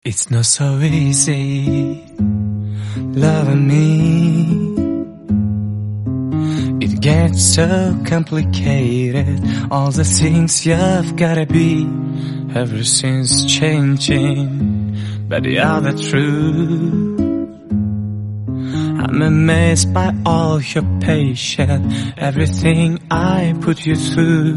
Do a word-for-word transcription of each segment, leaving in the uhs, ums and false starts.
It's not so easy loving me. It gets so complicated. All the things you've gotta be. Everything's changing, but the other truth. I'm amazed by all your patience, everything I put you through.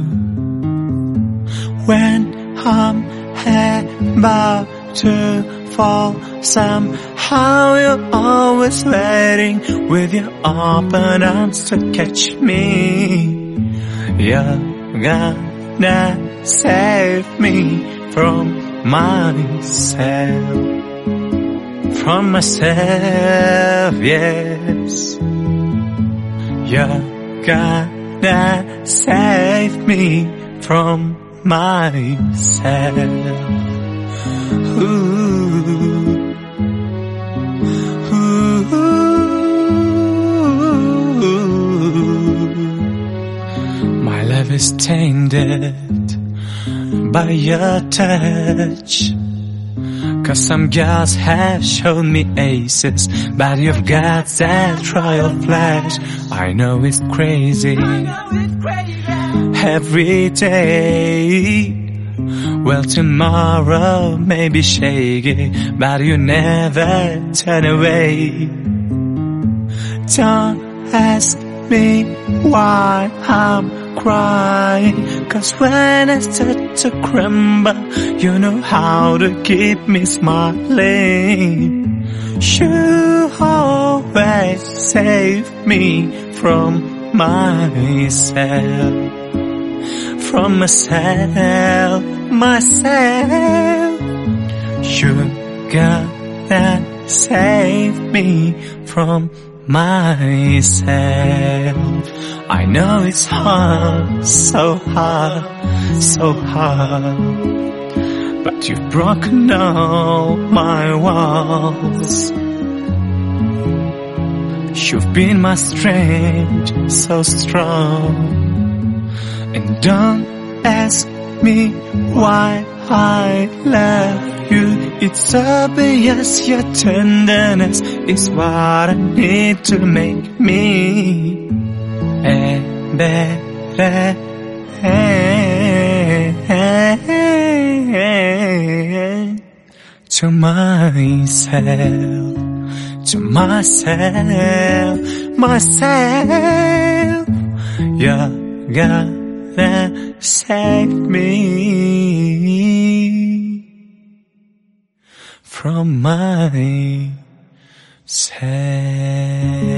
When I'm about to fall, somehow you're always waiting with your open arms to catch me. You're gonna save me from myself. From myself, yes. You're gonna save me from myself. Ooh, ooh, my love is tainted by your touch. Cause some girls have shown me aces, but you've got that royal flash. I know it's crazy, every day. Well, tomorrow may be shaky, but you never turn away. Don't ask me why I'm crying, cause when I start to crumble, you know how to keep me smiling. You always save me from myself. From myself, myself. You're gonna save me from myself. I know it's hard, so hard, so hard, but you've broken all my walls. You've been my strength, so strong. And don't ask me why I love you. It's obvious your tenderness is what I need to make me a better to myself, to myself, myself. You're gonna save me from myself.